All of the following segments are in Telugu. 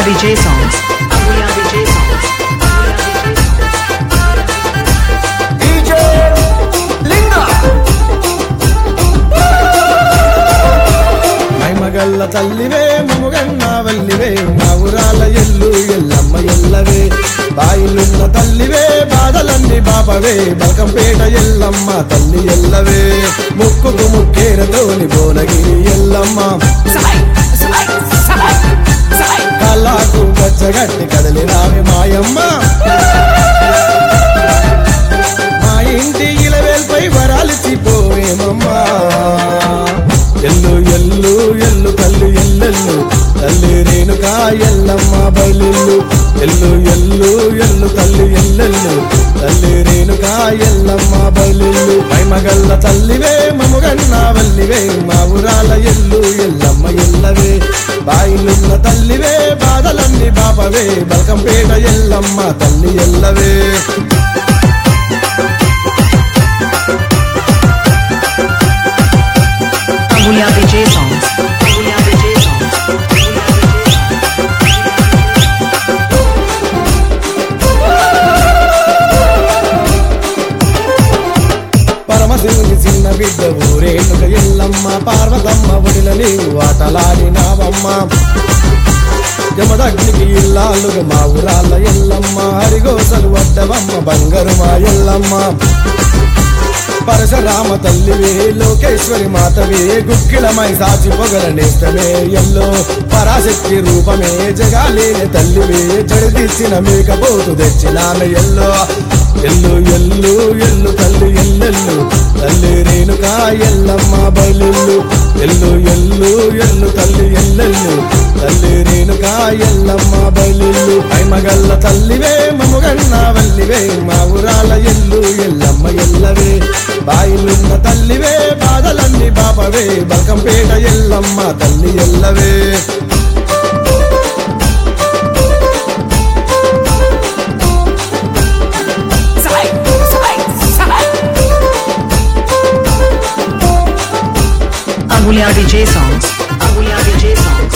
DJ songs. Amulya DJ songs. DJ Linga మగల్ల తల్లివే మముగన్న వల్లివే మా ఊరాల ఎల్లు ఎల్లమ్మ ఎల్లవే బాయిలున్న తల్లివే బాధలన్నీ బాపవే బల్కంపేట ఎల్లమ్మ తల్లి ఎల్లవే ముక్కుకు ముక్కేరతోని భువనగిరి ఎల్లమ్మ కళ్ళకు గచ్చగట్టి కదలి రావి మాయమ్మ మా ఇంటి ఇలవేల్పై వరాలిచ్చిపోవేమమ్మా ఎల్లు ఎల్లు ఎల్లు తల్లి ఎల్లెల్లు తల్లి రేణుకా ఎల్లమ్మ బయలు ఎల్లు ఎల్లు ఎల్లు తల్లి ఎల్లెల్లు తల్లి రేణుకా ఎల్లమ్మ బయలు మైమగల్ల తల్లివే మముగన్న వల్లివే మా ఊరాల ఎల్లు ఎల్లమ్మ ఎల్లవే బాయిలున్న తల్లివే బాధలన్నీ బాపవే బల్కంపేట ఎల్లమ్మ తల్లి ఎల్లవే Amulya DJ songs. Amulya DJ songs. పరమశివుని చిన్న బిడ్డ ఊరేనుక ఎల్లమ్మ పార్వతమ్మ ఒడిల నీవు ఆటలాడినావమ్మ జమదగ్నికి ఇల్లాలుగా మా ఊరాల ఎల్లమ్మ హరిగోసలు వడ్డవమ్మ బంగారు మా ఎల్లమ్మ పరశురామ తల్లివే లోకేశ్వరి మాతవే గుక్కిలమై సాచి పొగల నేస్తమే ఎల్లో పరాశక్తి రూపమే జగాలేని తల్లివే జడిదిచ్చిన మేకపోతు తెచ్చినామె ఎల్లో ఎల్లు ఎల్లు ఎల్లు తల్లి ఎల్లెల్లు తల్లి రేణుకా ఎల్లమ్మ బయలు ఎల్లు ఎల్లు ఎల్లు తల్లి ఎల్లెల్లు తల్లి రేణుకా ఎల్లమ్మ బయలు ఐమగల్ల తల్లివే మముగన్న వల్లివే మా ఊరాల ఎల్లు ఎల్లమ్మ ఎల్లవే బాయిలున్న తల్లివే బాధలన్నీ బాపవే బల్కంపేట ఎల్లమ్మ తల్లి ఎల్లవే Amulya DJ songs. Amulya DJ songs.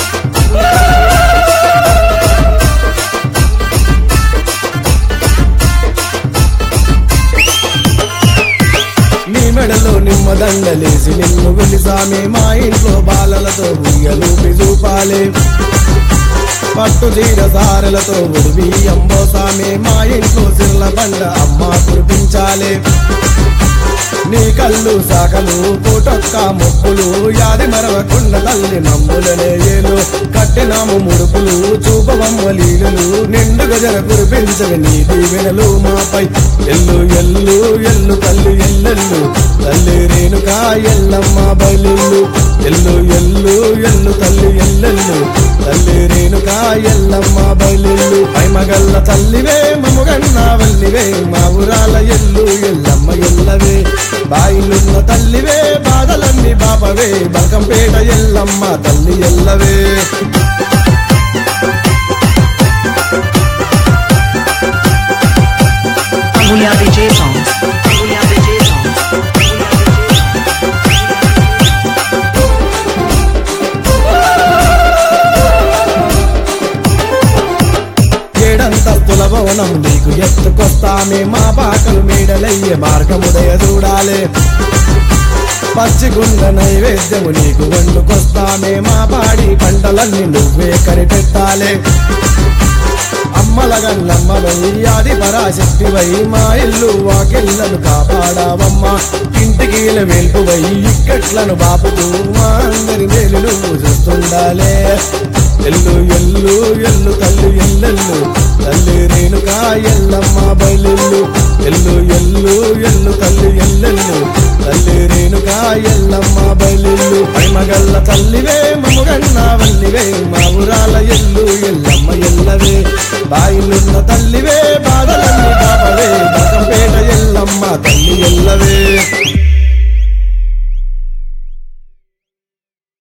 నీ మెడలో నిమ్మదండలేసి నిన్ను వెలిసామే మా ఇంట్లో బాలలతో ఉయ్యలూపి చూపాలే పట్టు తీర సారలతో ఉడివి అంబోసామే మా ఇంట్లో సిర్ల బండ అమ్మ కురిపించాలే నీ కళ్ళు సాకలు కోటొక్క మొక్కులు యాది మరవకుండ తల్లి మమ్ములనే ఏలు కట్టినాము ముడుపులు చూపవమ్మ లీలలు నిండుగా జర కురిపించవి నీ దీవెనలు మాపై ఎల్లు ఎల్లు ఎల్లు తల్లి ఎల్లెల్లు తల్లి రేణుకా ఎల్లమ్మ బయలు ఎల్లు ఎల్లు ఎల్లు తల్లి ఎల్లెల్లు తల్లి రేణుకా ఎల్లమ్మ బయలు ఐమగల్ల తల్లివే మముగన్న వల్లివే మా ఊరాల ఎల్లు ఎల్లమ్మ ఎల్లవే బాయిలున్న తల్లివే బాధలన్నీ బాపవే బల్కంపేట ఎల్లమ్మ తల్లి ఎల్లవే Amulya DJ songs. Amulya DJ songs. ఏడంతస్తుల భవనం నీకు ఎత్తుకొస్తామే మా పాకలు మేడలయ్యే మార్గముదయ చూడాలే పచ్చిగుండ నైవేద్యము నీకు వండుకొస్తామే మా పాడి పంటలన్నీ నువ్వే కనిపెట్టాలే అమ్మల గల్లమ్మవై ఆది పరాశక్తివై మా ఇల్లు వాకిళ్ళను కాపాడావమ్మ ఇంటికి వెల్పువై ఇక్కట్లను బాపుతూ మా అందరి మేలు నువ్వు చూస్తుండాలే ఎల్లు ఎల్లు ఎల్లు తల్లి ఎల్లెల్లు తల్లి రేణుకా ఎల్లమ్మ బయలు ఎల్లు ఎల్లు ఎల్లు తల్లి ఎల్లెల్లు తల్లి రేణుకా ఎల్లమ్మ బయలు ఐమగల్ల తల్లివే మముగన్న వల్లివే మా ఊరాల ఎల్లు ఎల్లమ్మ ఎల్లవే బాయిలున్న తల్లివే